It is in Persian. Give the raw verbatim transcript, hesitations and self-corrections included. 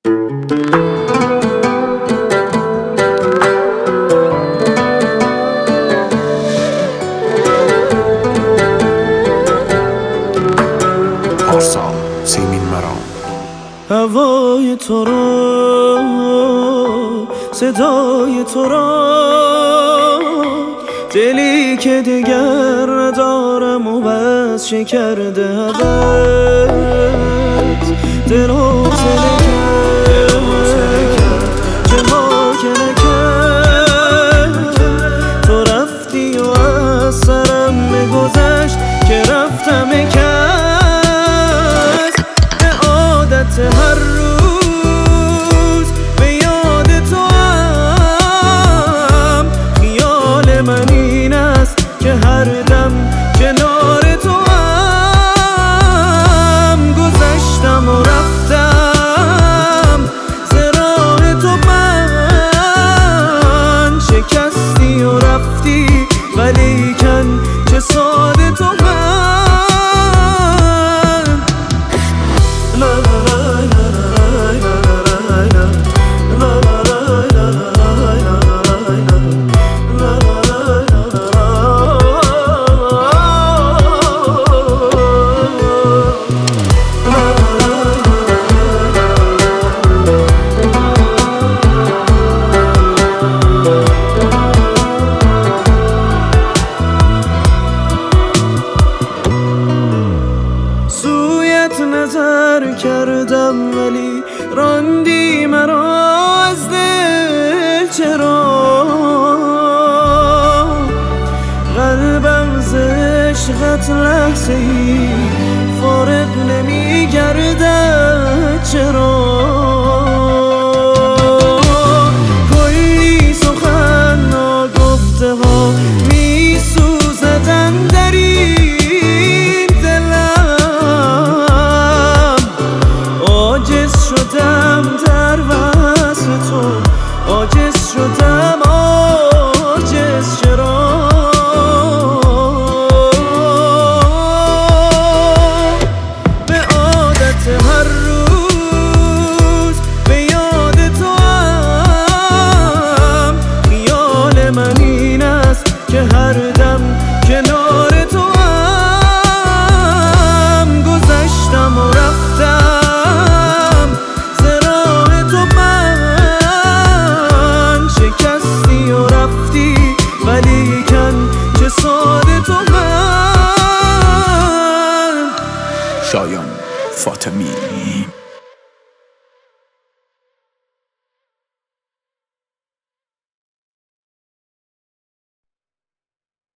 هوای تو را، صدای تو را، دلی که دیگر ندارم و بس شکرده هوت دل حوصله کرد چه ها که نکرد تو رفتی و از سرم میگذشت که رفتم کس به عادت هر روز به یاد تو هم خیال من این است که هر دم کنار تو هم گذشتم و رفتم ز راه تو من شکستی و رفتی ولیکن چه ساده تو من لا لا لا نظر کردم ولی راندی مرا از دل چرا قلبم ز عشقت لحظه ای فارغ نمی گردد چرا